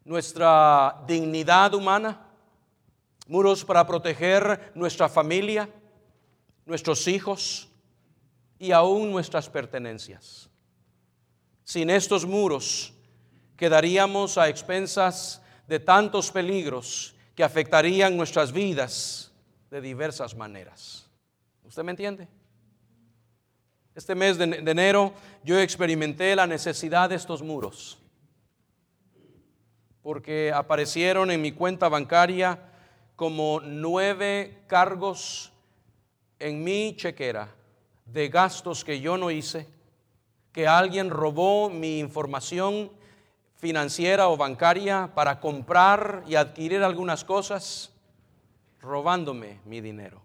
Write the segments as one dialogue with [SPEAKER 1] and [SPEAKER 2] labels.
[SPEAKER 1] nuestra dignidad humana, muros para proteger nuestra familia, nuestros hijos y aún nuestras pertenencias. Sin estos muros quedaríamos a expensas de tantos peligros que afectarían nuestras vidas de diversas maneras. ¿Usted me entiende? Este mes de enero yo experimenté la necesidad de estos muros, porque aparecieron en mi cuenta bancaria como 9 cargos en mi chequera de gastos que yo no hice, que alguien robó mi información financiera o bancaria para comprar y adquirir algunas cosas, robándome mi dinero.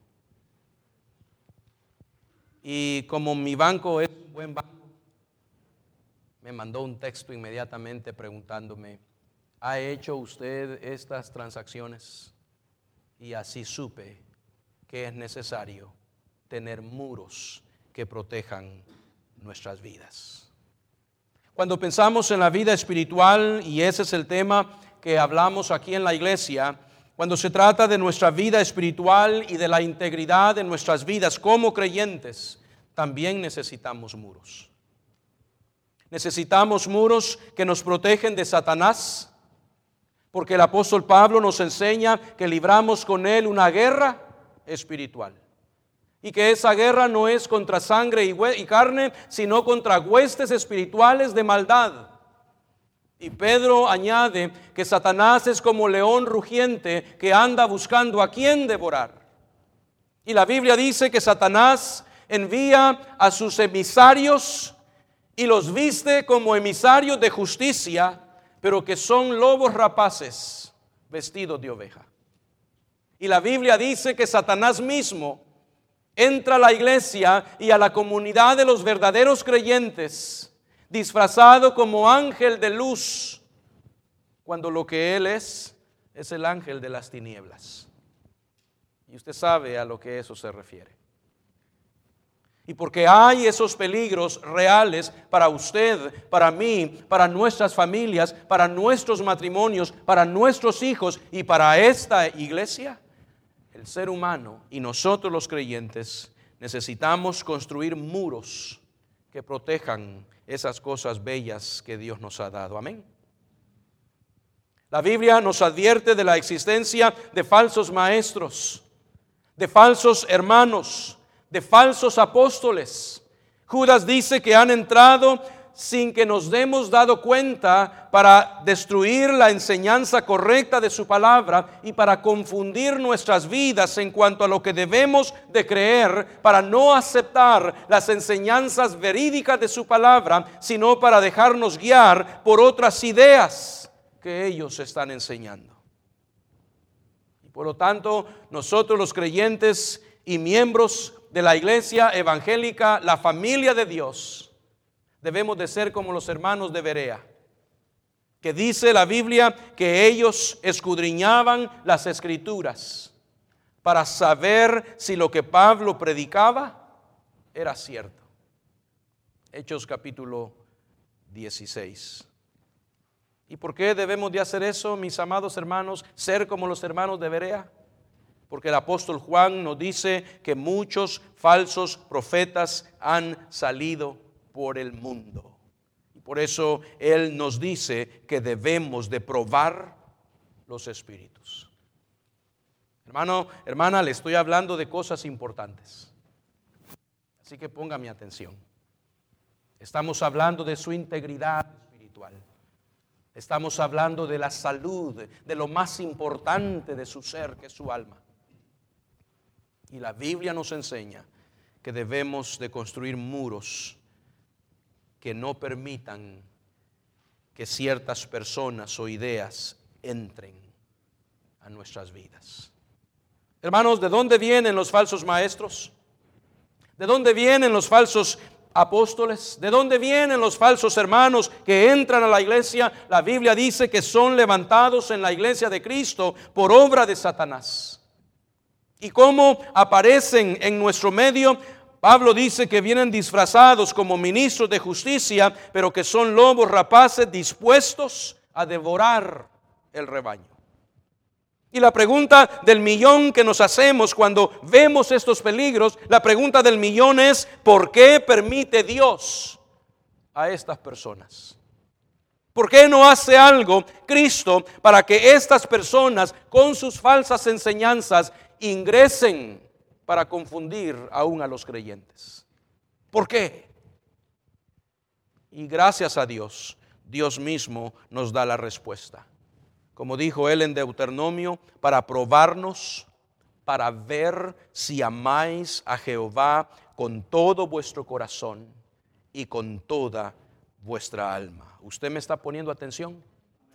[SPEAKER 1] Y como mi banco es un buen banco, me mandó un texto inmediatamente preguntándome: ¿ha hecho usted estas transacciones? Y así supe que es necesario tener muros que protejan nuestras vidas. Cuando pensamos en la vida espiritual, y ese es el tema que hablamos aquí en la iglesia, cuando se trata de nuestra vida espiritual y de la integridad de nuestras vidas como creyentes, también necesitamos muros. Necesitamos muros que nos protegen de Satanás, porque el apóstol Pablo nos enseña que libramos con él una guerra espiritual. Y que esa guerra no es contra sangre y carne, sino contra huestes espirituales de maldad. Y Pedro añade que Satanás es como león rugiente que anda buscando a quien devorar. Y la Biblia dice que Satanás envía a sus emisarios y los viste como emisarios de justicia, pero que son lobos rapaces vestidos de oveja. Y la Biblia dice que Satanás mismo entra a la iglesia y a la comunidad de los verdaderos creyentes disfrazado como ángel de luz, cuando lo que él es el ángel de las tinieblas. Y usted sabe a lo que eso se refiere. Y porque hay esos peligros reales para usted, para mí, para nuestras familias, para nuestros matrimonios, para nuestros hijos y para esta iglesia, el ser humano y nosotros los creyentes necesitamos construir muros que protejan esas cosas bellas que Dios nos ha dado. Amén. La Biblia nos advierte de la existencia de falsos maestros, de falsos hermanos, de falsos apóstoles. Judas dice que han entrado sin que nos demos dado cuenta para destruir la enseñanza correcta de su palabra y para confundir nuestras vidas en cuanto a lo que debemos de creer, para no aceptar las enseñanzas verídicas de su palabra, sino para dejarnos guiar por otras ideas que ellos están enseñando. Y por lo tanto, nosotros los creyentes y miembros de la iglesia evangélica, la familia de Dios, debemos de ser como los hermanos de Berea, que dice la Biblia que ellos escudriñaban las escrituras para saber si lo que Pablo predicaba era cierto. Hechos capítulo 16. ¿Y por qué debemos de hacer eso, mis amados hermanos? Ser como los hermanos de Berea. Porque el apóstol Juan nos dice que muchos falsos profetas han salido por el mundo. Y por eso él nos dice que debemos de probar los espíritus. Hermano, hermana, le estoy hablando de cosas importantes. Así que ponga mi atención. Estamos hablando de su integridad espiritual. Estamos hablando de la salud, de lo más importante de su ser, que es su alma. Y la Biblia nos enseña que debemos de construir muros que no permitan que ciertas personas o ideas entren a nuestras vidas. Hermanos, ¿de dónde vienen los falsos maestros? ¿De dónde vienen los falsos apóstoles? ¿De dónde vienen los falsos hermanos que entran a la iglesia? La Biblia dice que son levantados en la iglesia de Cristo por obra de Satanás. ¿Y cómo aparecen en nuestro medio? Pablo dice que vienen disfrazados como ministros de justicia, pero que son lobos rapaces dispuestos a devorar el rebaño. Y la pregunta del millón que nos hacemos cuando vemos estos peligros, la pregunta del millón es: ¿por qué permite Dios a estas personas? ¿Por qué no hace algo Cristo para que estas personas con sus falsas enseñanzas ingresen para confundir aún a los creyentes? ¿Por qué? Y gracias a Dios, Dios mismo nos da la respuesta. Como dijo él en Deuteronomio, para probarnos, para ver si amáis a Jehová con todo vuestro corazón y con toda vuestra alma. ¿Usted me está poniendo atención?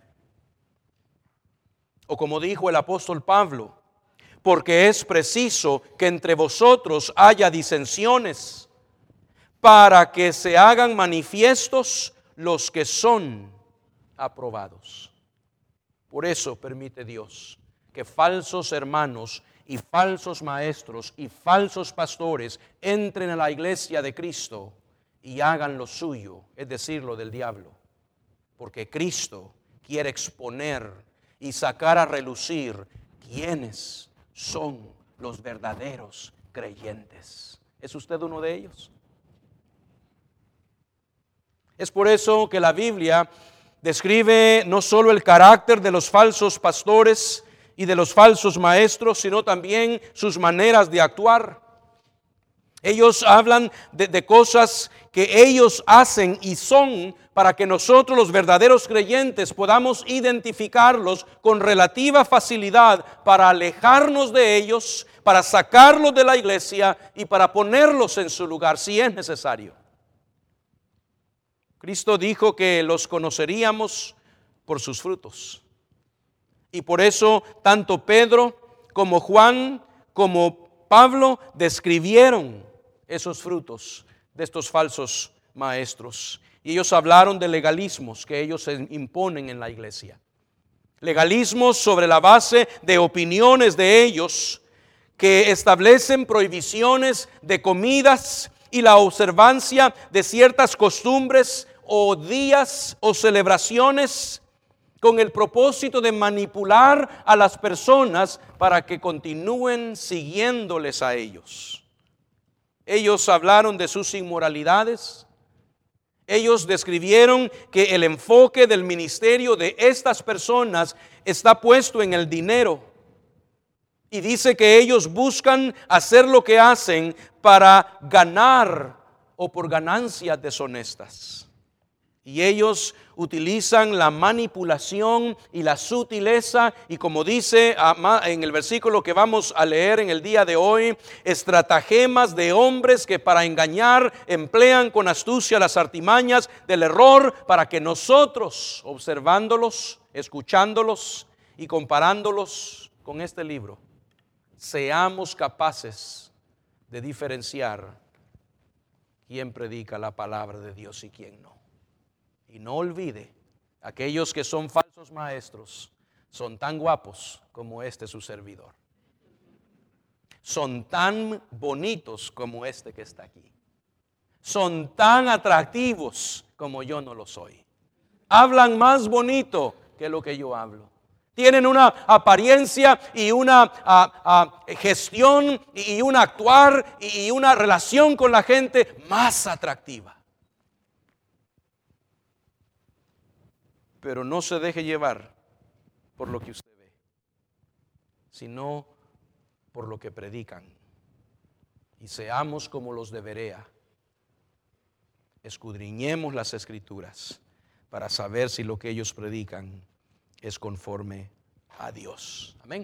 [SPEAKER 1] O como dijo el apóstol Pablo, porque es preciso que entre vosotros haya disensiones, para que se hagan manifiestos los que son aprobados. Por eso permite Dios que falsos hermanos y falsos maestros y falsos pastores entren a la iglesia de Cristo y hagan lo suyo, es decir, lo del diablo. Porque Cristo quiere exponer y sacar a relucir quiénes son los verdaderos creyentes. ¿Es usted uno de ellos? Es por eso que la Biblia describe no solo el carácter de los falsos pastores y de los falsos maestros, sino también sus maneras de actuar. Ellos hablan de cosas que ellos hacen y son para que nosotros, los verdaderos creyentes, podamos identificarlos con relativa facilidad para alejarnos de ellos, para sacarlos de la iglesia y para ponerlos en su lugar si es necesario. Cristo dijo que los conoceríamos por sus frutos. Y por eso tanto Pedro como Juan como Pablo describieron esos frutos de estos falsos maestros. Y ellos hablaron de legalismos que ellos imponen en la iglesia. Legalismos sobre la base de opiniones de ellos que establecen prohibiciones de comidas y la observancia de ciertas costumbres o días o celebraciones con el propósito de manipular a las personas para que continúen siguiéndoles a ellos. Ellos hablaron de sus inmoralidades. Ellos describieron que el enfoque del ministerio de estas personas está puesto en el dinero. Y dice que ellos buscan hacer lo que hacen para ganar o por ganancias deshonestas. Y ellos utilizan la manipulación y la sutileza y, como dice en el versículo que vamos a leer en el día de hoy, estratagemas de hombres que para engañar emplean con astucia las artimañas del error para que nosotros, observándolos, escuchándolos y comparándolos con este libro, seamos capaces de diferenciar quién predica la palabra de Dios y quién no. Y no olvide, aquellos que son falsos maestros son tan guapos como este su servidor. Son tan bonitos como este que está aquí. Son tan atractivos como yo no lo soy. Hablan más bonito que lo que yo hablo. Tienen una apariencia y una gestión y un actuar y una relación con la gente más atractiva. Pero no se deje llevar por lo que usted ve, sino por lo que predican. Y seamos como los de Berea. Escudriñemos las Escrituras para saber si lo que ellos predican es conforme a Dios. Amén.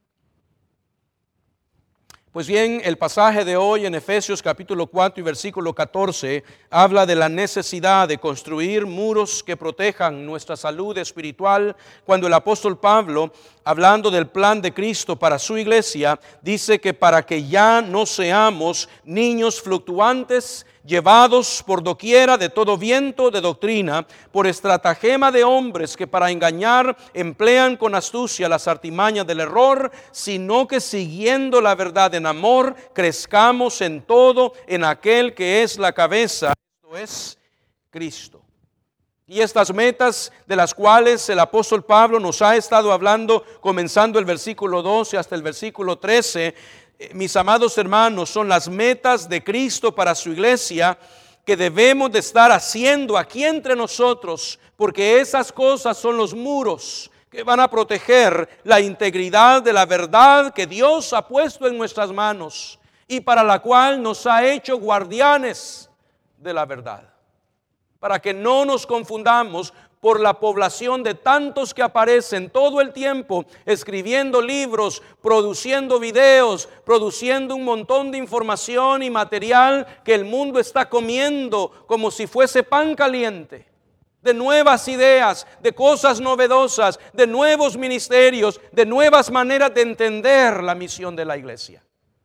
[SPEAKER 1] Pues bien, el pasaje de hoy en Efesios capítulo 4 y versículo 14 habla de la necesidad de construir muros que protejan nuestra salud espiritual, cuando el apóstol Pablo, hablando del plan de Cristo para su iglesia, dice que para que ya no seamos niños fluctuantes, llevados por doquiera de todo viento de doctrina, por estratagema de hombres que para engañar emplean con astucia las artimañas del error, sino que siguiendo la verdad en amor, crezcamos en todo en aquel que es la cabeza, esto es Cristo. Y estas metas de las cuales el apóstol Pablo nos ha estado hablando, comenzando el versículo 12 hasta el versículo 13, mis amados hermanos, son las metas de Cristo para su iglesia que debemos de estar haciendo aquí entre nosotros, porque esas cosas son los muros que van a proteger la integridad de la verdad que Dios ha puesto en nuestras manos y para la cual nos ha hecho guardianes de la verdad. Para que no nos confundamos por la población de tantos que aparecen todo el tiempo escribiendo libros, produciendo videos, produciendo un montón de información y material que el mundo está comiendo como si fuese pan caliente, de nuevas ideas, de cosas novedosas, de nuevos ministerios, de nuevas maneras de entender la misión de la iglesia,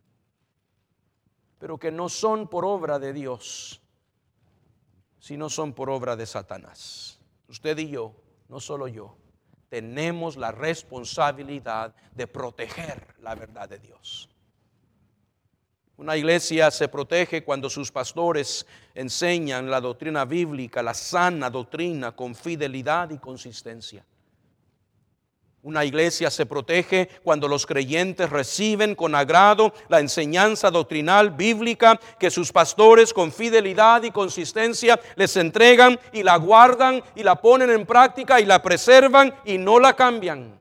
[SPEAKER 1] pero que no son por obra de Dios, sino son por obra de Satanás. Usted y yo, no solo yo, tenemos la responsabilidad de proteger la verdad de Dios. Una iglesia se protege cuando sus pastores enseñan la doctrina bíblica, la sana doctrina, con fidelidad y consistencia. Una iglesia se protege cuando los creyentes reciben con agrado la enseñanza doctrinal bíblica que sus pastores con fidelidad y consistencia les entregan y la guardan y la ponen en práctica y la preservan y no la cambian.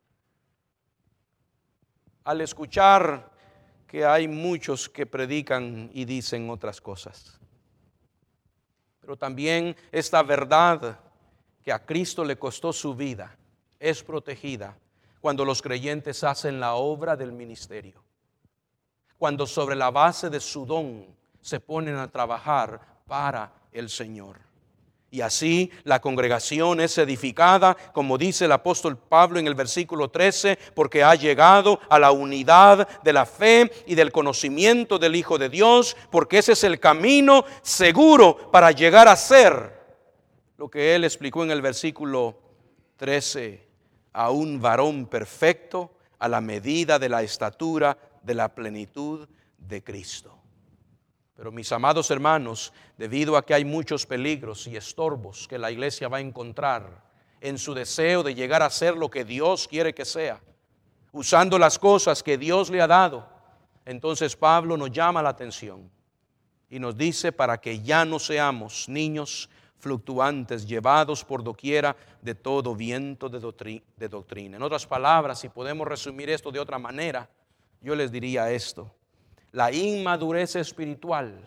[SPEAKER 1] Al escuchar que hay muchos que predican y dicen otras cosas, pero también esta verdad que a Cristo le costó su vida es protegida cuando los creyentes hacen la obra del ministerio, cuando sobre la base de su don se ponen a trabajar para el Señor. Y así la congregación es edificada, como dice el apóstol Pablo en el versículo 13, porque ha llegado a la unidad de la fe y del conocimiento del Hijo de Dios, porque ese es el camino seguro para llegar a ser lo que él explicó en el versículo 13, a un varón perfecto a la medida de la estatura de la plenitud de Cristo. Pero mis amados hermanos, debido a que hay muchos peligros y estorbos que la iglesia va a encontrar en su deseo de llegar a ser lo que Dios quiere que sea, usando las cosas que Dios le ha dado, entonces Pablo nos llama la atención y nos dice para que ya no seamos niños fluctuantes, llevados por doquiera de todo viento de doctrina. En otras palabras, si podemos resumir esto de otra manera, yo les diría esto: la inmadurez espiritual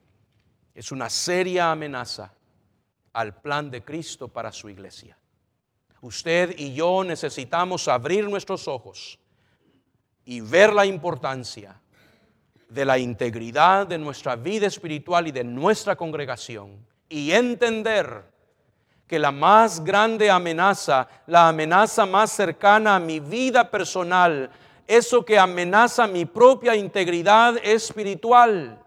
[SPEAKER 1] es una seria amenaza al plan de Cristo para su iglesia. Usted y yo necesitamos abrir nuestros ojos y ver la importancia de la integridad de nuestra vida espiritual y de nuestra congregación, y entender que la más grande amenaza, la amenaza más cercana a mi vida personal, eso que amenaza mi propia integridad espiritual,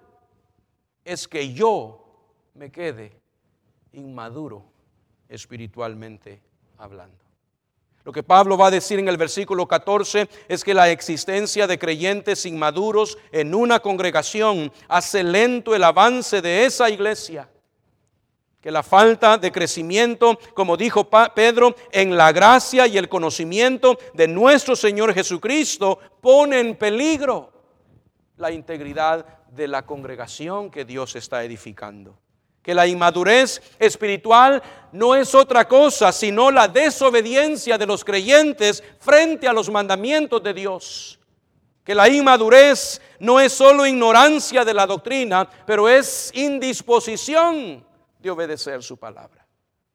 [SPEAKER 1] es que yo me quede inmaduro espiritualmente hablando. Lo que Pablo va a decir en el versículo 14 es que la existencia de creyentes inmaduros en una congregación hace lento el avance de esa iglesia. Que la falta de crecimiento, como dijo Pedro, en la gracia y el conocimiento de nuestro Señor Jesucristo pone en peligro la integridad de la congregación que Dios está edificando. Que la inmadurez espiritual no es otra cosa sino la desobediencia de los creyentes frente a los mandamientos de Dios. Que la inmadurez no es solo ignorancia de la doctrina, pero es indisposición de obedecer su palabra.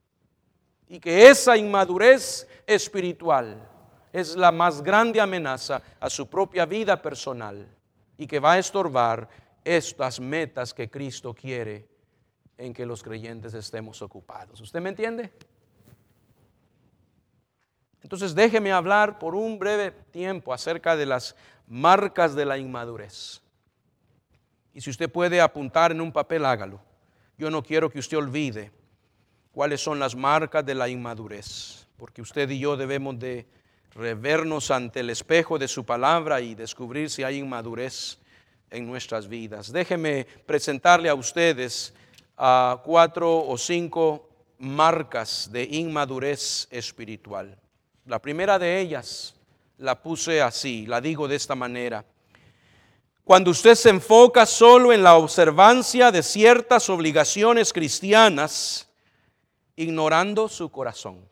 [SPEAKER 1] Y que esa inmadurez espiritual es la más grande amenaza a su propia vida personal y que va a estorbar estas metas que Cristo quiere en que los creyentes estemos ocupados. ¿Usted me entiende? Entonces déjeme hablar por un breve tiempo acerca de las marcas de la inmadurez. Y si usted puede apuntar en un papel, hágalo. Yo no quiero que usted olvide cuáles son las marcas de la inmadurez, porque usted y yo debemos de revernos ante el espejo de su palabra y descubrir si hay inmadurez en nuestras vidas. Déjeme presentarle a ustedes 4 o 5 marcas de inmadurez espiritual. La primera de ellas la puse así, la digo de esta manera. Cuando usted se enfoca solo en la observancia de ciertas obligaciones cristianas, ignorando su corazón.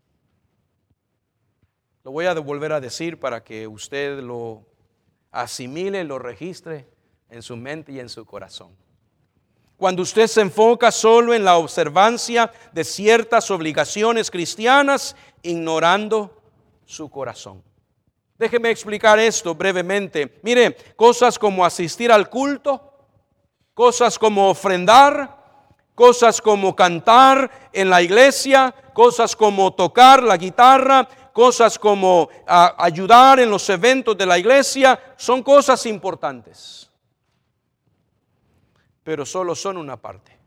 [SPEAKER 1] Lo voy a volver a decir para que usted lo asimile, lo registre en su mente y en su corazón. Cuando usted se enfoca solo en la observancia de ciertas obligaciones cristianas, ignorando su corazón. Déjeme explicar esto brevemente. Mire, cosas como asistir al culto, cosas como ofrendar, cosas como cantar en la iglesia, cosas como tocar la guitarra, cosas como ayudar en los eventos de la iglesia, son cosas importantes. Pero solo son una parte.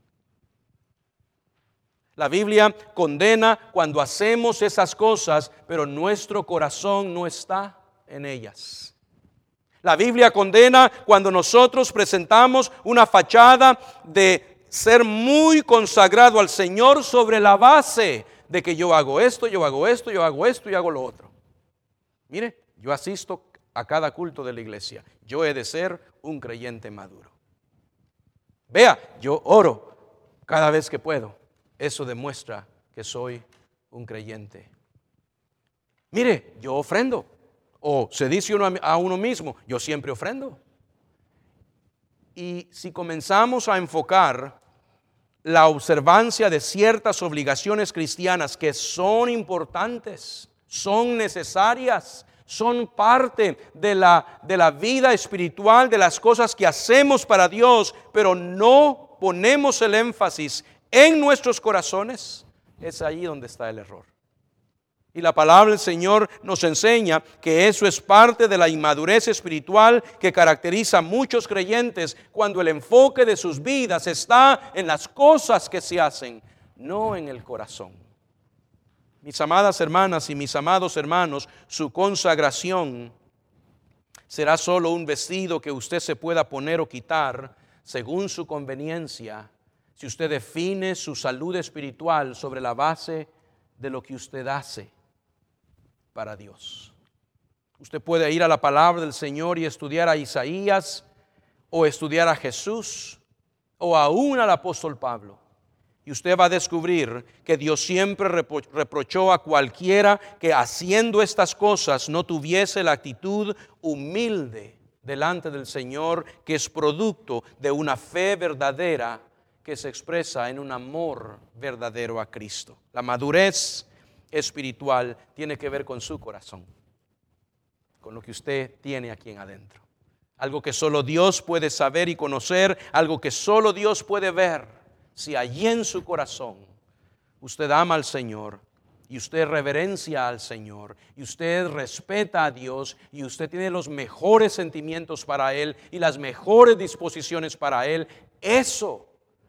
[SPEAKER 1] La Biblia condena cuando hacemos esas cosas, pero nuestro corazón no está en ellas. La Biblia condena cuando nosotros presentamos una fachada de ser muy consagrado al Señor sobre la base de que yo hago esto, yo hago esto, yo hago esto y hago lo otro. Mire, yo asisto a cada culto de la iglesia. Yo he de ser un creyente maduro. Vea, yo oro cada vez que puedo. Eso demuestra que soy un creyente. Mire, yo ofrendo. O se dice uno a uno mismo, yo siempre ofrendo. Y si comenzamos a enfocar la observancia de ciertas obligaciones cristianas que son importantes, son necesarias, son parte de la vida espiritual, de las cosas que hacemos para Dios, pero no ponemos el énfasis en nuestros corazones, es ahí donde está el error. Y la palabra del Señor nos enseña que eso es parte de la inmadurez espiritual que caracteriza a muchos creyentes cuando el enfoque de sus vidas está en las cosas que se hacen, no en el corazón. Mis amadas hermanas y mis amados hermanos, su consagración será solo un vestido que usted se pueda poner o quitar según su conveniencia, si usted define su salud espiritual sobre la base de lo que usted hace para Dios. Usted puede ir a la palabra del Señor y estudiar a Isaías, o estudiar a Jesús, o aún al apóstol Pablo. Y usted va a descubrir que Dios siempre reprochó a cualquiera que haciendo estas cosas no tuviese la actitud humilde delante del Señor, que es producto de una fe verdadera que se expresa en un amor verdadero a Cristo. La madurez espiritual tiene que ver con su corazón, con lo que usted tiene aquí en adentro. Algo que solo Dios puede saber y conocer, algo que solo Dios puede ver. Si allí en su corazón usted ama al Señor y usted reverencia al Señor y usted respeta a Dios y usted tiene los mejores sentimientos para Él y las mejores disposiciones para Él, eso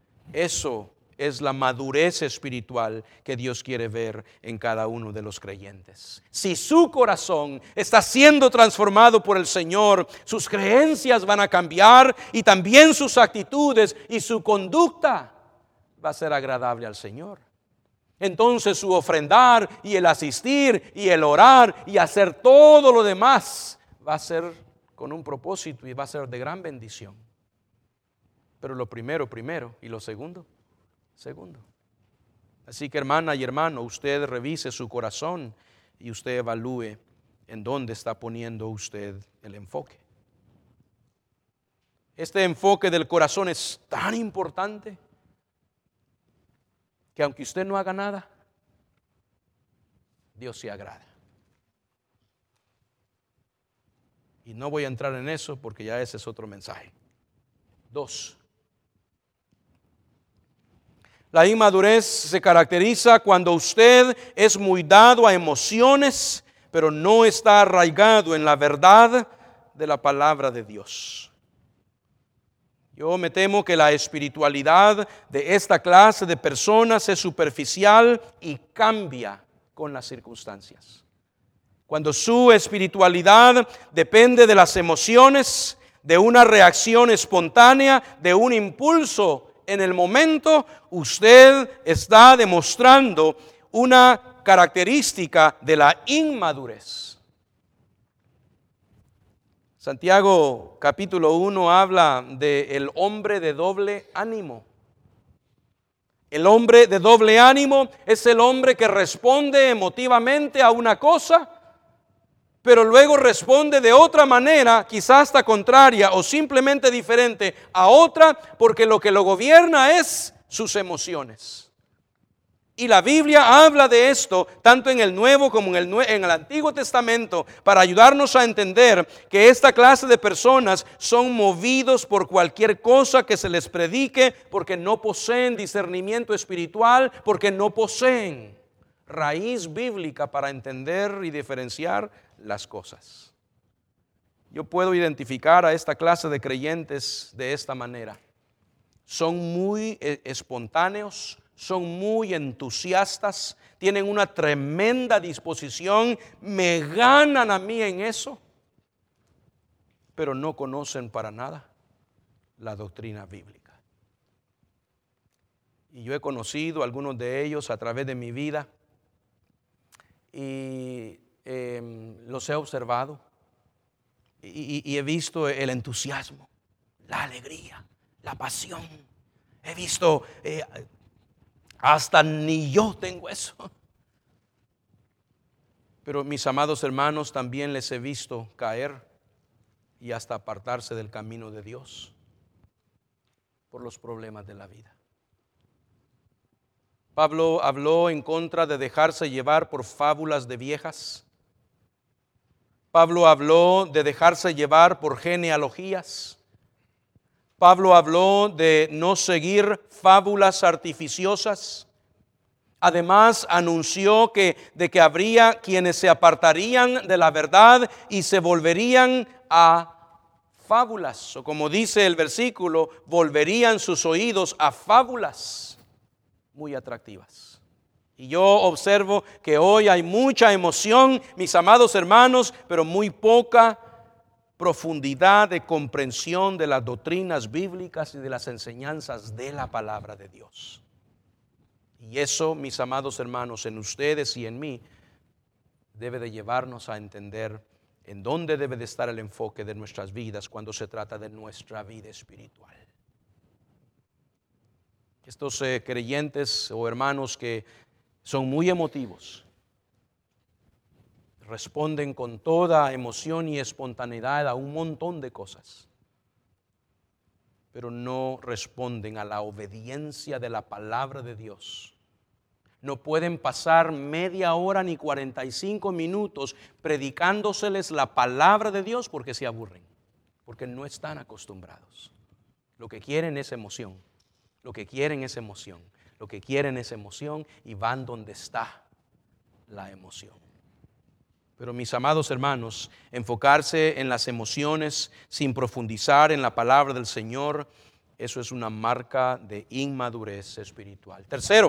[SPEAKER 1] es la madurez espiritual que Dios quiere ver en cada uno de los creyentes. Si su corazón está siendo transformado por el Señor, sus creencias van a cambiar y también sus actitudes y su conducta va a ser agradable al Señor. Entonces su ofrendar y el asistir y el orar y hacer todo lo demás va a ser con un propósito y va a ser de gran bendición. Pero lo primero, y lo segundo. Así que hermana y hermano, usted revise su corazón y usted evalúe en dónde está poniendo usted el enfoque. Este enfoque del corazón es tan importante que aunque usted no haga nada, Dios se agrada. Y no voy a entrar en eso porque ya ese es otro mensaje. 2. La inmadurez se caracteriza cuando usted es muy dado a emociones, pero no está arraigado en la verdad de la palabra de Dios. Yo me temo que la espiritualidad de esta clase de personas es superficial y cambia con las circunstancias. Cuando su espiritualidad depende de las emociones, de una reacción espontánea, de un impulso en el momento, usted está demostrando una característica de la inmadurez. Santiago capítulo 1 habla del hombre de doble ánimo. El hombre de doble ánimo es el hombre que responde emotivamente a una cosa, pero luego responde de otra manera, quizás hasta contraria o simplemente diferente a otra, porque lo que lo gobierna es sus emociones. Y la Biblia habla de esto tanto en el Nuevo como en el Antiguo Testamento para ayudarnos a entender que esta clase de personas son movidos por cualquier cosa que se les predique, porque no poseen discernimiento espiritual, porque no poseen raíz bíblica para entender y diferenciar las cosas. Yo puedo identificar a esta clase de creyentes de esta manera. Son muy espontáneos, son muy entusiastas, tienen una tremenda disposición, me ganan a mí en eso, pero no conocen para nada la doctrina bíblica. Y yo he conocido a algunos de ellos a través de mi vida y los he observado y he visto el entusiasmo, la alegría, la pasión. He visto hasta ni yo tengo eso. Pero mis amados hermanos, también les he visto caer y hasta apartarse del camino de Dios por los problemas de la vida. Pablo habló en contra de dejarse llevar por fábulas de viejas. Pablo habló de dejarse llevar por genealogías. Pablo habló de no seguir fábulas artificiosas. Además, anunció que habría quienes se apartarían de la verdad y se volverían a fábulas. O como dice el versículo, volverían sus oídos a fábulas muy atractivas. Y yo observo que hoy hay mucha emoción, mis amados hermanos, pero muy poca profundidad de comprensión de las doctrinas bíblicas y de las enseñanzas de la palabra de Dios. Y eso, mis amados hermanos, en ustedes y en mí, debe de llevarnos a entender en dónde debe de estar el enfoque de nuestras vidas cuando se trata de nuestra vida espiritual. Estos creyentes o hermanos que son muy emotivos, responden con toda emoción y espontaneidad a un montón de cosas, pero no responden a la obediencia de la palabra de Dios. No pueden pasar media hora ni 45 minutos predicándoseles la palabra de Dios porque se aburren, porque no están acostumbrados. Lo que quieren es emoción, lo que quieren es emoción, lo que quieren es emoción y van donde está la emoción. Pero mis amados hermanos, enfocarse en las emociones sin profundizar en la palabra del Señor, eso es una marca de inmadurez espiritual. Tercero,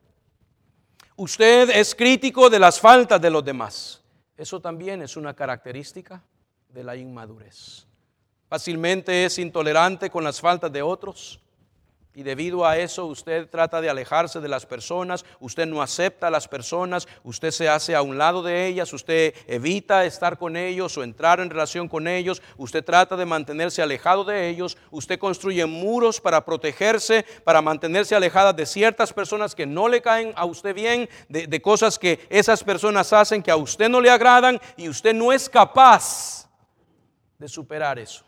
[SPEAKER 1] usted es crítico de las faltas de los demás. Eso también es una característica de la inmadurez. Fácilmente es intolerante con las faltas de otros. Y debido a eso usted trata de alejarse de las personas, usted no acepta a las personas, usted se hace a un lado de ellas, usted evita estar con ellos o entrar en relación con ellos, usted trata de mantenerse alejado de ellos, usted construye muros para protegerse, para mantenerse alejada de ciertas personas que no le caen a usted bien, de cosas que esas personas hacen que a usted no le agradan y usted no es capaz de superar eso.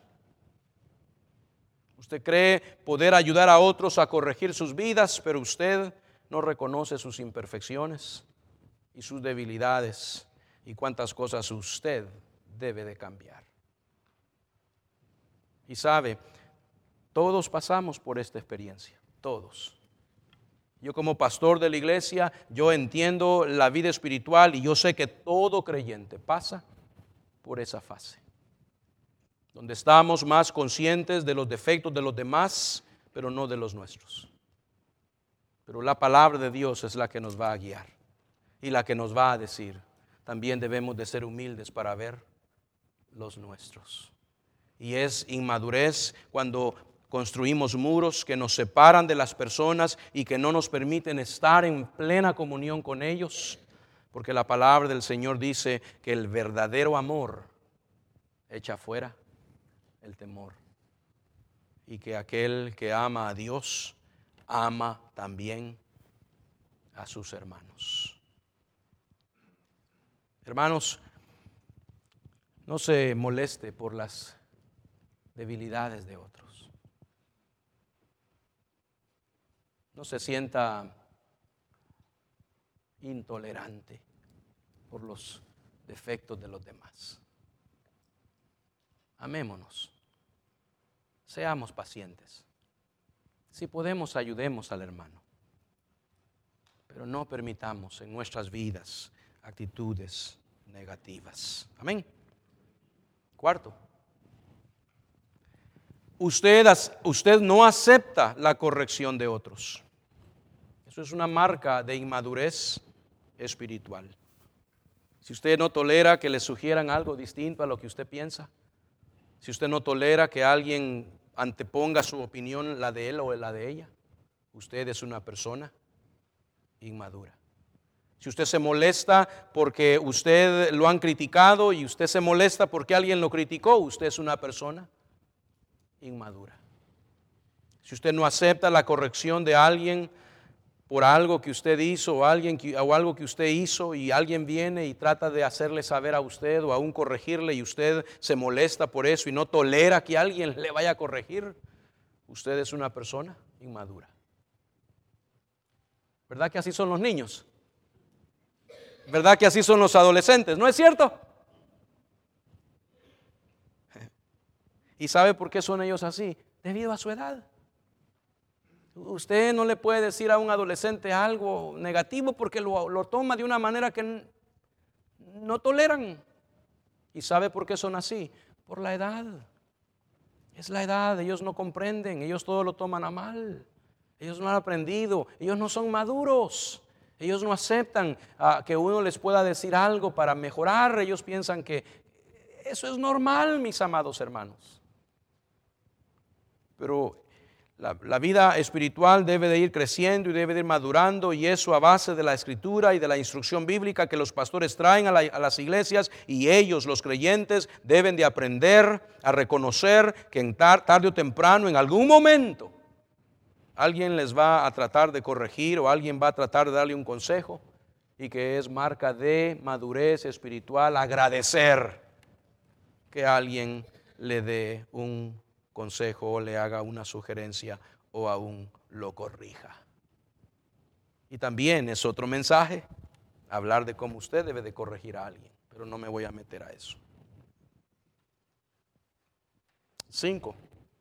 [SPEAKER 1] Usted cree poder ayudar a otros a corregir sus vidas, pero usted no reconoce sus imperfecciones y sus debilidades y cuántas cosas usted debe de cambiar. Y sabe, todos pasamos por esta experiencia, todos. Yo como pastor de la iglesia, yo entiendo la vida espiritual y yo sé que todo creyente pasa por esa fase, donde estamos más conscientes de los defectos de los demás, pero no de los nuestros. Pero la palabra de Dios es la que nos va a guiar y la que nos va a decir, también debemos de ser humildes para ver los nuestros. Y es inmadurez cuando construimos muros que nos separan de las personas y que no nos permiten estar en plena comunión con ellos, porque la palabra del Señor dice que el verdadero amor echa fuera el temor, y que aquel que ama a Dios ama también a sus hermanos. Hermanos, no se moleste por las debilidades de otros. No se sienta intolerante por los defectos de los demás. Amémonos. Seamos pacientes. Si podemos, ayudemos al hermano. Pero no permitamos en nuestras vidas actitudes negativas. Amén. Cuarto, usted no acepta la corrección de otros. Eso es una marca de inmadurez espiritual. Si usted no tolera que le sugieran algo distinto a lo que usted piensa, si usted no tolera que alguien anteponga su opinión, la de él o la de ella, usted es una persona inmadura. Si usted se molesta porque usted lo han criticado y usted se molesta porque alguien lo criticó, usted es una persona inmadura. Si usted no acepta la corrección de alguien por algo que usted hizo o algo que usted hizo, y alguien viene y trata de hacerle saber a usted o aún corregirle, y usted se molesta por eso y no tolera que alguien le vaya a corregir, usted es una persona inmadura. ¿Verdad que así son los niños? ¿Verdad que así son los adolescentes? ¿No es cierto? ¿Y sabe por qué son ellos así? Debido a su edad. Usted no le puede decir a un adolescente algo negativo porque lo toma de una manera que no toleran. ¿Y sabe por qué son así? Por la edad. Es la edad, ellos no comprenden, ellos todo lo toman a mal. Ellos no han aprendido, ellos no son maduros. Ellos no aceptan que uno les pueda decir algo para mejorar. Ellos piensan que eso es normal, mis amados hermanos. Pero la vida espiritual debe de ir creciendo y debe de ir madurando, y eso a base de la Escritura y de la instrucción bíblica que los pastores traen a las iglesias, y ellos, los creyentes, deben de aprender a reconocer que tarde o temprano, en algún momento, alguien les va a tratar de corregir o alguien va a tratar de darle un consejo, y que es marca de madurez espiritual agradecer que alguien le dé un consejo o le haga una sugerencia o aún lo corrija. Y también es otro mensaje hablar de cómo usted debe de corregir a alguien, pero no me voy a meter a eso. 5.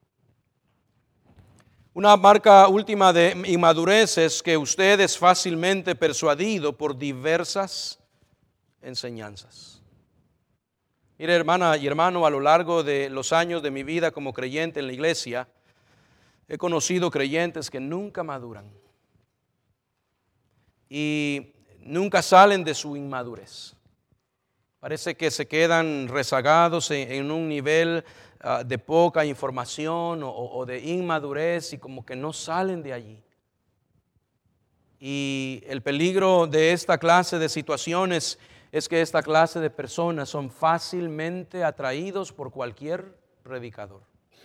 [SPEAKER 1] Una marca última de inmadurez es que usted es fácilmente persuadido por diversas enseñanzas. Mire, hermana y hermano, a lo largo de los años de mi vida como creyente en la iglesia, he conocido creyentes que nunca maduran y nunca salen de su inmadurez. Parece que se quedan rezagados en un nivel de poca información o de inmadurez, y como que no salen de allí. Y el peligro de esta clase de situaciones es que esta clase de personas son fácilmente atraídos por cualquier predicador.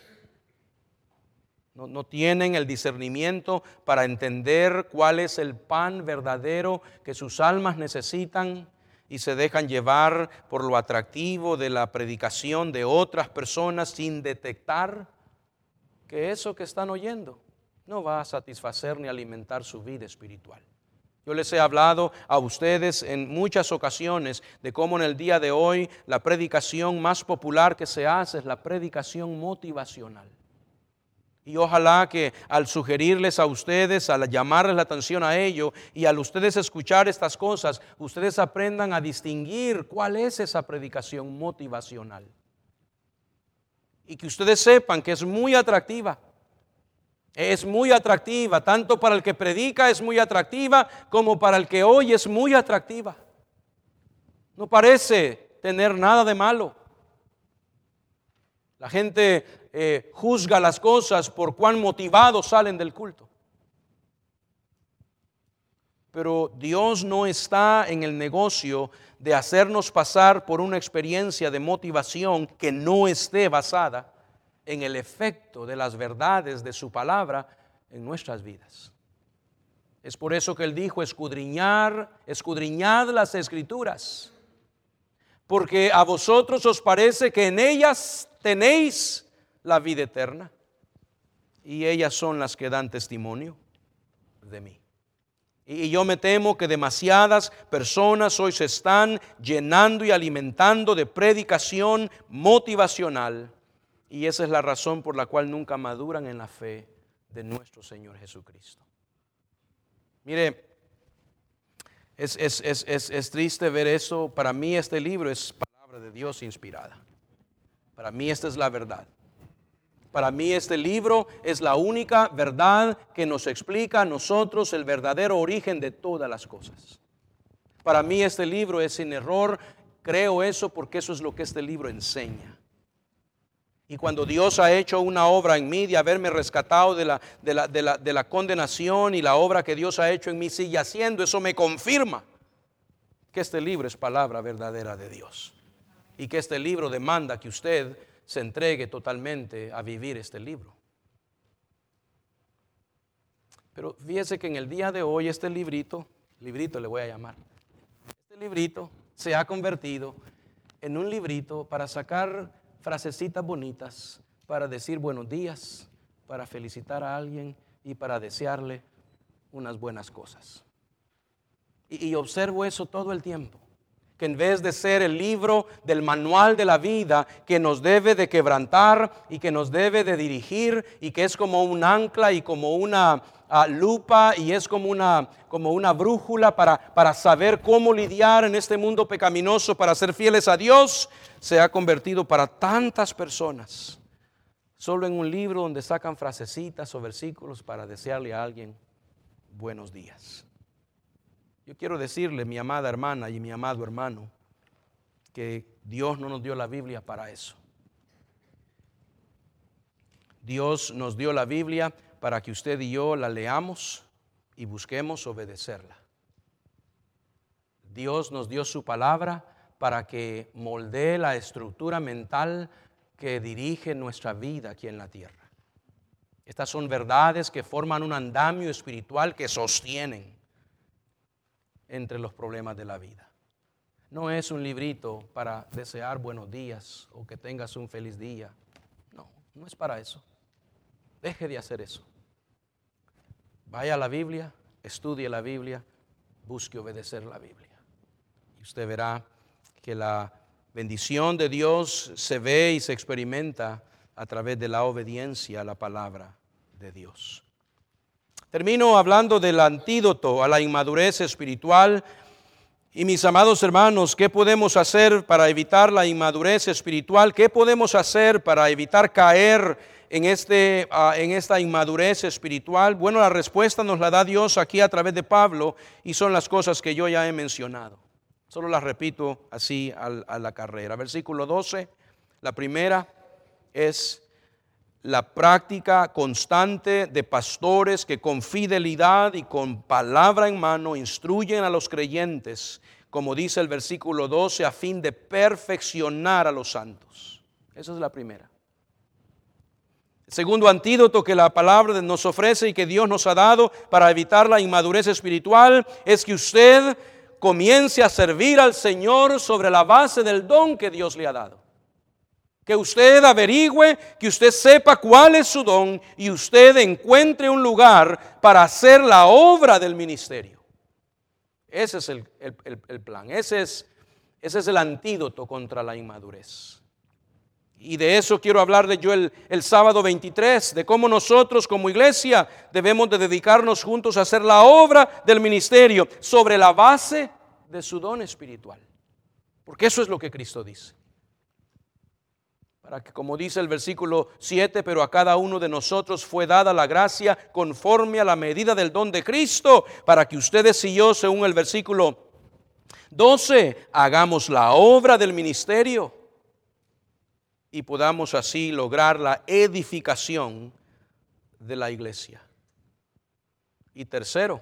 [SPEAKER 1] No tienen el discernimiento para entender cuál es el pan verdadero que sus almas necesitan, y se dejan llevar por lo atractivo de la predicación de otras personas sin detectar que eso que están oyendo no va a satisfacer ni alimentar su vida espiritual. Yo les he hablado a ustedes en muchas ocasiones de cómo en el día de hoy la predicación más popular que se hace es la predicación motivacional. Y ojalá que al sugerirles a ustedes, al llamarles la atención a ello, y al ustedes escuchar estas cosas, ustedes aprendan a distinguir cuál es esa predicación motivacional. Y que ustedes sepan que es muy atractiva. Es muy atractiva, tanto para el que predica es muy atractiva, como para el que oye es muy atractiva. No parece tener nada de malo. La gente juzga las cosas por cuán motivados salen del culto. Pero Dios no está en el negocio de hacernos pasar por una experiencia de motivación que no esté basada en el efecto de las verdades de su palabra en nuestras vidas. Es por eso que Él dijo: escudriñad las Escrituras, porque a vosotros os parece que en ellas tenéis la vida eterna, y ellas son las que dan testimonio de mí. Y yo me temo que demasiadas personas hoy se están llenando y alimentando de predicación motivacional, y esa es la razón por la cual nunca maduran en la fe de nuestro Señor Jesucristo. Mire, es triste ver eso. Para mí este libro es palabra de Dios inspirada. Para mí esta es la verdad. Para mí este libro es la única verdad que nos explica a nosotros el verdadero origen de todas las cosas. Para mí este libro es sin error. Creo eso porque eso es lo que este libro enseña. Y cuando Dios ha hecho una obra en mí de haberme rescatado de la condenación, y la obra que Dios ha hecho en mí sigue haciendo, eso me confirma que este libro es palabra verdadera de Dios. Y que este libro demanda que usted se entregue totalmente a vivir este libro. Pero fíjese que en el día de hoy este librito le voy a llamar, este librito se ha convertido en un librito para sacar frasecitas bonitas, para decir buenos días, para felicitar a alguien y para desearle unas buenas cosas. Y observo eso todo el tiempo. Que en vez de ser el libro del manual de la vida que nos debe de quebrantar y que nos debe de dirigir, y que es como un ancla y como una lupa y es como una brújula para saber cómo lidiar en este mundo pecaminoso para ser fieles a Dios, se ha convertido para tantas personas solo en un libro donde sacan frasecitas o versículos para desearle a alguien buenos días. Yo quiero decirle, mi amada hermana y mi amado hermano, que Dios no nos dio la Biblia para eso. Dios nos dio la Biblia para que usted y yo la leamos y busquemos obedecerla. Dios nos dio su palabra para que moldee la estructura mental que dirige nuestra vida aquí en la tierra. Estas son verdades que forman un andamio espiritual que sostienen entre los problemas de la vida. No es un librito para desear buenos días o que tengas un feliz día. No es para eso. Deje de hacer eso. Vaya a la Biblia, estudie la Biblia, busque obedecer la Biblia. Y usted verá que la bendición de Dios se ve y se experimenta a través de la obediencia a la palabra de Dios. Termino hablando del antídoto a la inmadurez espiritual. Y mis amados hermanos, ¿qué podemos hacer para evitar la inmadurez espiritual? ¿Qué podemos hacer para evitar caer en esta inmadurez espiritual? Bueno, la respuesta nos la da Dios aquí a través de Pablo, y son las cosas que yo ya he mencionado. Solo las repito así a la carrera. Versículo 12, la primera es la práctica constante de pastores que con fidelidad y con palabra en mano instruyen a los creyentes, como dice el versículo 12, a fin de perfeccionar a los santos. Esa es la primera. El segundo antídoto que la palabra nos ofrece y que Dios nos ha dado para evitar la inmadurez espiritual es que usted comience a servir al Señor sobre la base del don que Dios le ha dado. Que usted averigüe, que usted sepa cuál es su don y usted encuentre un lugar para hacer la obra del ministerio. Ese es el plan, ese es el antídoto contra la inmadurez. Y de eso quiero hablar yo el sábado 23, de cómo nosotros como iglesia debemos de dedicarnos juntos a hacer la obra del ministerio sobre la base de su don espiritual. Porque eso es lo que Cristo dice. Para que, como dice el versículo 7, pero a cada uno de nosotros fue dada la gracia conforme a la medida del don de Cristo, para que ustedes y yo, según el versículo 12, hagamos la obra del ministerio. y podamos así lograr la edificación de la iglesia. Y tercero,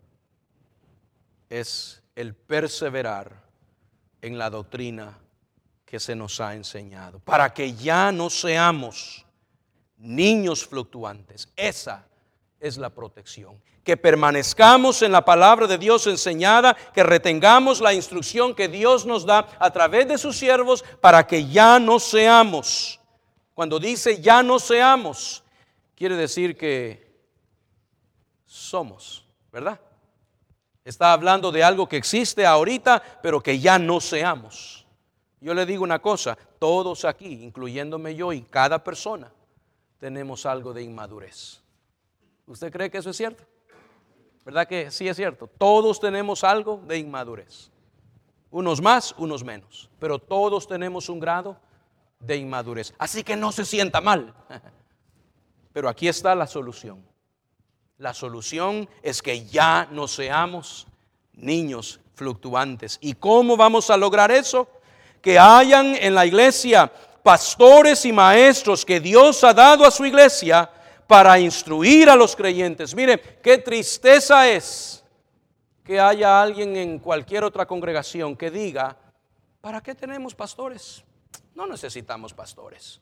[SPEAKER 1] es el perseverar en la doctrina que se nos ha enseñado, para que ya no seamos niños fluctuantes. Esa es la protección. Que permanezcamos en la palabra de Dios enseñada, que retengamos la instrucción que Dios nos da a través de sus siervos, para que ya no seamos. Cuando dice ya no seamos, quiere decir que somos, ¿verdad? Está hablando de algo que existe ahorita, pero que ya no seamos. Yo le digo una cosa, todos aquí, incluyéndome yo y cada persona, tenemos algo de inmadurez. ¿Usted cree que eso es cierto? ¿Verdad que sí es cierto? Todos tenemos algo de inmadurez. Unos más, unos menos. Pero todos tenemos un grado de inmadurez. Así que no se sienta mal. Pero aquí está la solución. La solución es que ya no seamos niños fluctuantes. ¿Y cómo vamos a lograr eso? Que hayan en la iglesia pastores y maestros que Dios ha dado a su iglesia para instruir a los creyentes. Mire, qué tristeza es que haya alguien en cualquier otra congregación que diga, ¿para qué tenemos pastores? No necesitamos pastores.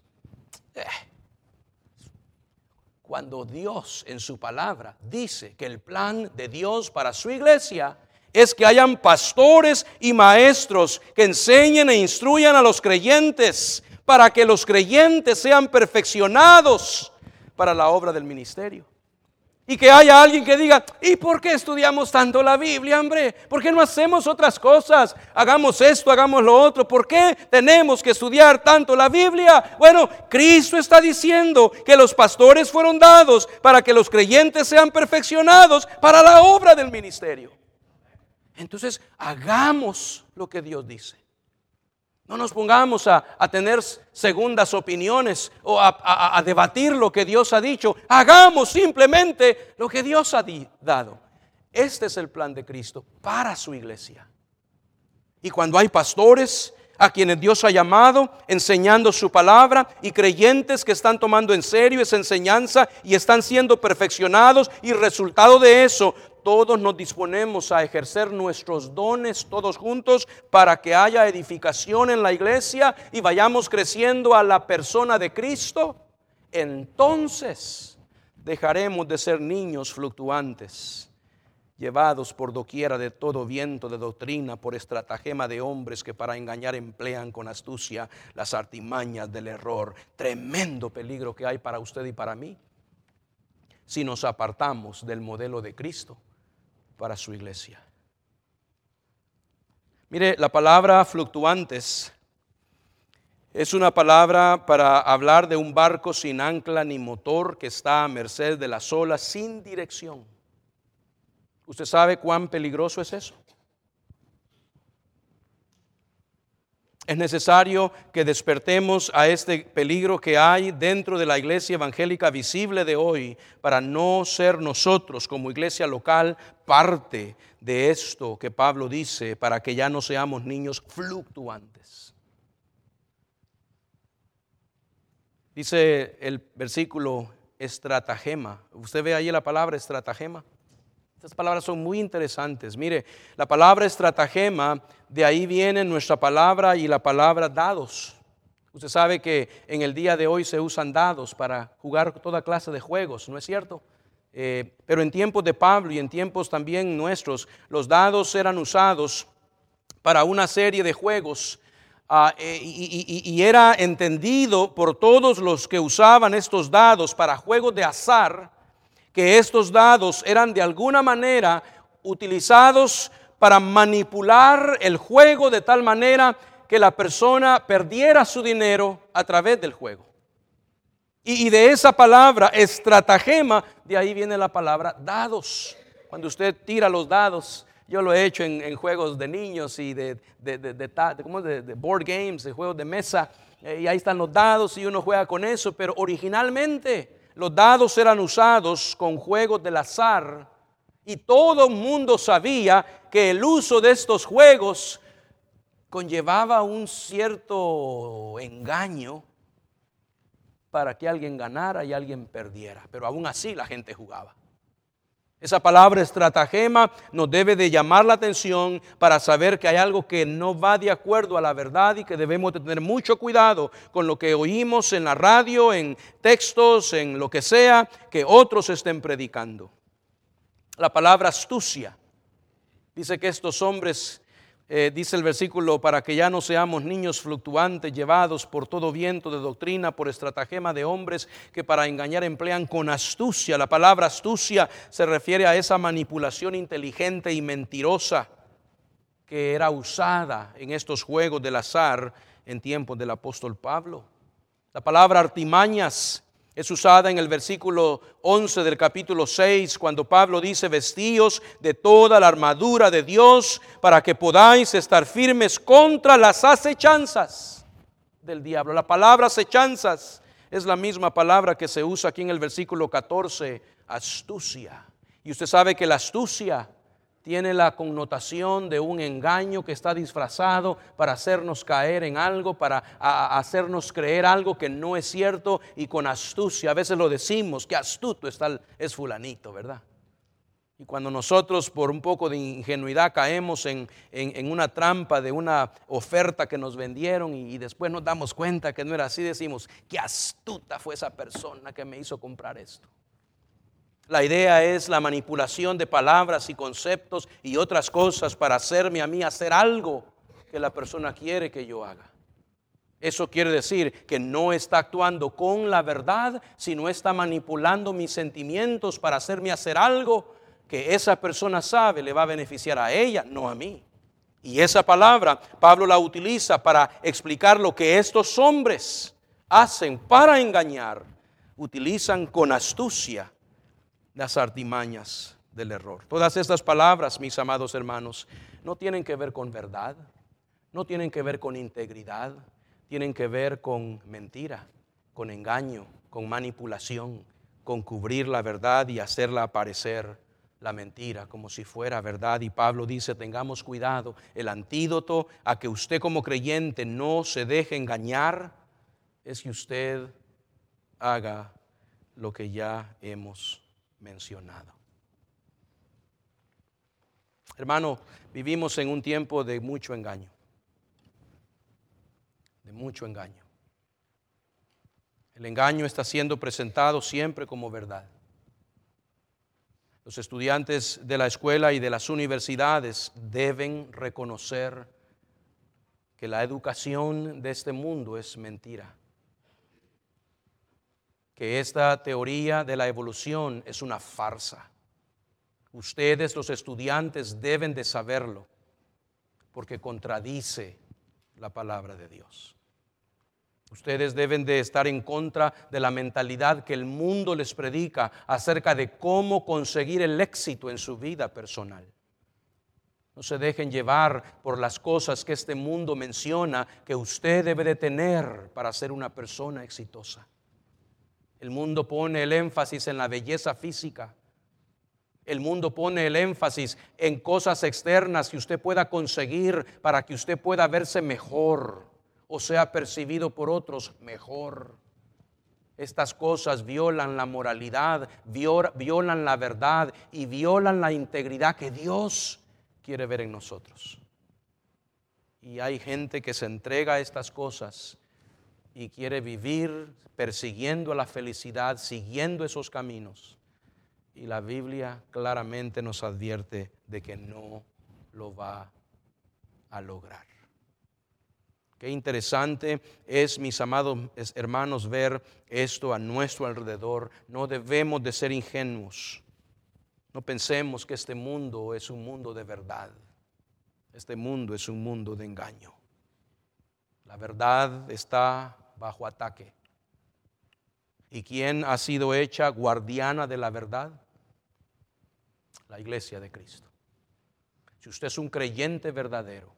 [SPEAKER 1] Cuando Dios en su palabra dice que el plan de Dios para su iglesia es que hayan pastores y maestros que enseñen e instruyan a los creyentes para que los creyentes sean perfeccionados para la obra del ministerio. Y que haya alguien que diga, ¿y por qué estudiamos tanto la Biblia, hombre? ¿Por qué no hacemos otras cosas? Hagamos esto, hagamos lo otro. ¿Por qué tenemos que estudiar tanto la Biblia? Bueno, Cristo está diciendo que los pastores fueron dados para que los creyentes sean perfeccionados para la obra del ministerio. Entonces, hagamos lo que Dios dice. No nos pongamos a tener segundas opiniones o a debatir lo que Dios ha dicho. Hagamos simplemente lo que Dios ha dado. Este es el plan de Cristo para su iglesia. Y cuando hay pastores a quienes Dios ha llamado, enseñando su palabra, y creyentes que están tomando en serio esa enseñanza y están siendo perfeccionados, y resultado de eso, todos nos disponemos a ejercer nuestros dones todos juntos para que haya edificación en la iglesia y vayamos creciendo a la persona de Cristo, entonces dejaremos de ser niños fluctuantes, llevados por doquiera de todo viento de doctrina, por estratagema de hombres que para engañar emplean con astucia las artimañas del error. Tremendo peligro que hay para usted y para mí si nos apartamos del modelo de Cristo para su iglesia. Mire, la palabra fluctuantes es una palabra para hablar de un barco sin ancla ni motor que está a merced de las olas sin dirección. ¿Usted sabe cuán peligroso es eso? Es necesario que despertemos a este peligro que hay dentro de la iglesia evangélica visible de hoy para no ser nosotros como iglesia local parte de esto que Pablo dice, para que ya no seamos niños fluctuantes. Dice el versículo estratagema. Usted ve ahí la palabra estratagema. Estas palabras son muy interesantes. Mire, la palabra estratagema, de ahí viene nuestra palabra y la palabra dados. Usted sabe que en el día de hoy se usan dados para jugar toda clase de juegos, ¿no es cierto? Pero en tiempos de Pablo y en tiempos también nuestros, los dados eran usados para una serie de juegos. Y era entendido por todos los que usaban estos dados para juegos de azar, que estos dados eran de alguna manera utilizados para manipular el juego de tal manera que la persona perdiera su dinero a través del juego. Y de esa palabra estratagema, de ahí viene la palabra dados. Cuando usted tira los dados, yo lo he hecho en juegos de niños y de board games, de juegos de mesa, y ahí están los dados y uno juega con eso, pero originalmente los dados eran usados con juegos del azar y todo el mundo sabía que el uso de estos juegos conllevaba un cierto engaño para que alguien ganara y alguien perdiera, pero aún así la gente jugaba. Esa palabra estratagema nos debe de llamar la atención para saber que hay algo que no va de acuerdo a la verdad y que debemos de tener mucho cuidado con lo que oímos en la radio, en textos, en lo que sea que otros estén predicando. La palabra astucia dice que estos hombres, dice el versículo, para que ya no seamos niños fluctuantes, llevados por todo viento de doctrina, por estratagema de hombres que para engañar emplean con astucia. La palabra astucia se refiere a esa manipulación inteligente y mentirosa que era usada en estos juegos del azar en tiempos del apóstol Pablo. La palabra artimañas es usada en el versículo 11 del capítulo 6, cuando Pablo dice: vestíos de toda la armadura de Dios para que podáis estar firmes contra las acechanzas del diablo. La palabra acechanzas es la misma palabra que se usa aquí en el versículo 14, astucia. Y usted sabe que la astucia tiene la connotación de un engaño que está disfrazado para hacernos caer en algo, para hacernos creer algo que no es cierto, y con astucia. A veces lo decimos, que astuto es fulanito, ¿verdad? Y cuando nosotros por un poco de ingenuidad caemos en una trampa de una oferta que nos vendieron y después nos damos cuenta que no era así, decimos: qué astuta fue esa persona que me hizo comprar esto. La idea es la manipulación de palabras y conceptos y otras cosas para hacerme a mí hacer algo que la persona quiere que yo haga. Eso quiere decir que no está actuando con la verdad, sino está manipulando mis sentimientos para hacerme hacer algo que esa persona sabe le va a beneficiar a ella, no a mí. Y esa palabra Pablo la utiliza para explicar lo que estos hombres hacen para engañar. Utilizan con astucia las artimañas del error. Todas estas palabras, mis amados hermanos, no tienen que ver con verdad, no tienen que ver con integridad, tienen que ver con mentira, con engaño, con manipulación, con cubrir la verdad y hacerla aparecer la mentira como si fuera verdad. Y Pablo dice: tengamos cuidado. El antídoto a que usted como creyente no se deje engañar es que usted haga lo que ya hemos mencionado. Hermano, vivimos en un tiempo de mucho engaño. De mucho engaño. El engaño está siendo presentado siempre como verdad. Los estudiantes de la escuela y de las universidades deben reconocer que la educación de este mundo es mentira. Que esta teoría de la evolución es una farsa. Ustedes, los estudiantes, deben de saberlo, porque contradice la palabra de Dios. Ustedes deben de estar en contra de la mentalidad que el mundo les predica acerca de cómo conseguir el éxito en su vida personal. No se dejen llevar por las cosas que este mundo menciona que usted debe de tener para ser una persona exitosa. El mundo pone el énfasis en la belleza física. El mundo pone el énfasis en cosas externas que usted pueda conseguir para que usted pueda verse mejor o sea percibido por otros mejor. Estas cosas violan la moralidad, violan la verdad y violan la integridad que Dios quiere ver en nosotros. Y hay gente que se entrega a estas cosas y quiere vivir persiguiendo la felicidad, siguiendo esos caminos. Y la Biblia claramente nos advierte de que no lo va a lograr. Qué interesante es, mis amados hermanos, ver esto a nuestro alrededor. No debemos de ser ingenuos. No pensemos que este mundo es un mundo de verdad. Este mundo es un mundo de engaño. La verdad está bajo ataque. ¿Y quién ha sido hecha guardiana de la verdad? La iglesia de Cristo. Si usted es un creyente verdadero,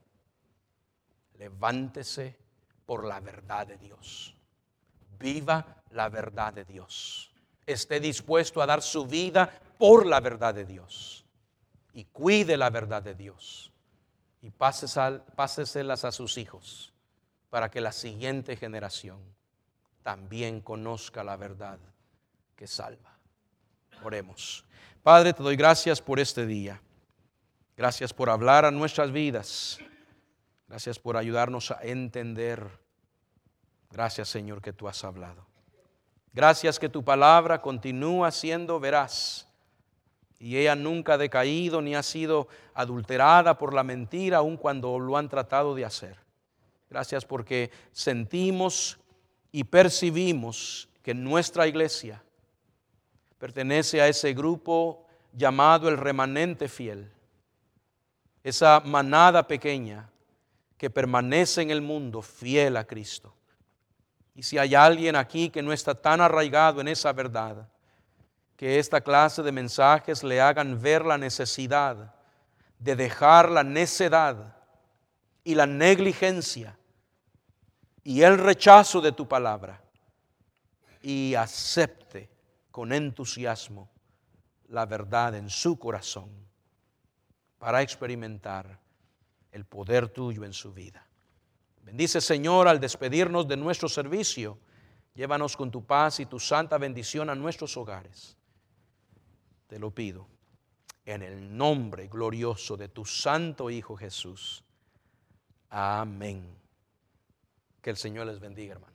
[SPEAKER 1] levántese por la verdad de Dios. Viva la verdad de Dios. Esté dispuesto a dar su vida por la verdad de Dios. Y cuide la verdad de Dios. Y páseselas a sus hijos para que la siguiente generación también conozca la verdad que salva. Oremos. Padre, te doy gracias por este día. Gracias por hablar a nuestras vidas. Gracias por ayudarnos a entender. Gracias, Señor, que tú has hablado. Gracias que tu palabra continúa siendo veraz y ella nunca ha decaído ni ha sido adulterada por la mentira, aun cuando lo han tratado de hacer. Gracias porque sentimos y percibimos que nuestra iglesia pertenece a ese grupo llamado el remanente fiel, esa manada pequeña que permanece en el mundo fiel a Cristo. Y si hay alguien aquí que no está tan arraigado en esa verdad, que esta clase de mensajes le hagan ver la necesidad de dejar la necedad y la negligencia y el rechazo de tu palabra y acepte con entusiasmo la verdad en su corazón para experimentar el poder tuyo en su vida. Bendice, Señor, al despedirnos de nuestro servicio. Llévanos con tu paz y tu santa bendición a nuestros hogares. Te lo pido en el nombre glorioso de tu santo Hijo Jesús. Amén. Que el Señor les bendiga, hermano.